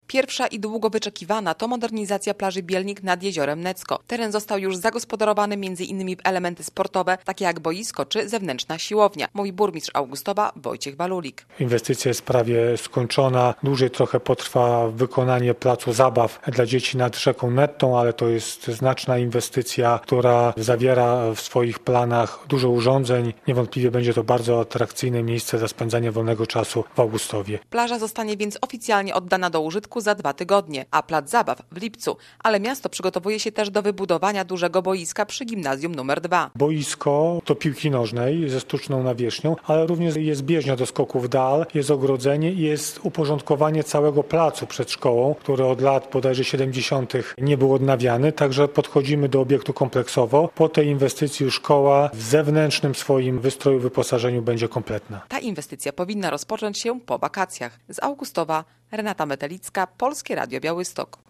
Pierwsza i długo wyczekiwana to modernizacja plaży Bielnik nad jeziorem Necko. Teren został już zagospodarowany m.in. w elementy sportowe, takie jak boisko czy zewnętrzna siłownia, mówi burmistrz Augustowa Wojciech Balulik. Inwestycja jest prawie skończona. Dłużej trochę potrwa wykonanie placu zabaw dla dzieci nad rzeką Nettą, ale to jest znaczna inwestycja, która zawiera w swoich planach dużo urządzeń. Niewątpliwie będzie to bardzo atrakcyjne miejsce za spędzanie wolnego czasu w Augustowie. Plaża zostanie więc oficjalnie oddana do użytku za 2 tygodnie, a plac zabaw w lipcu. Ale miasto przygotowuje się też do wybudowania dużego boiska przy gimnazjum nr 2. Boisko do piłki nożnej ze sztuczną nawierzchnią, ale również jest bieżnia do skoków w dal, jest ogrodzenie i jest uporządkowanie całego placu przed szkołą, który od lat bodajże 70. nie był odnawiany, także podchodzimy do obiektu kompleksowo. Po tej inwestycji już szkoła w zewnętrznym swoim wystroju, wyposażeniu będzie kompletna. Ta inwestycja powinna rozpocząć się po wakacjach. Z Augustowa Renata Metelicka, Polskie Radio Białystok.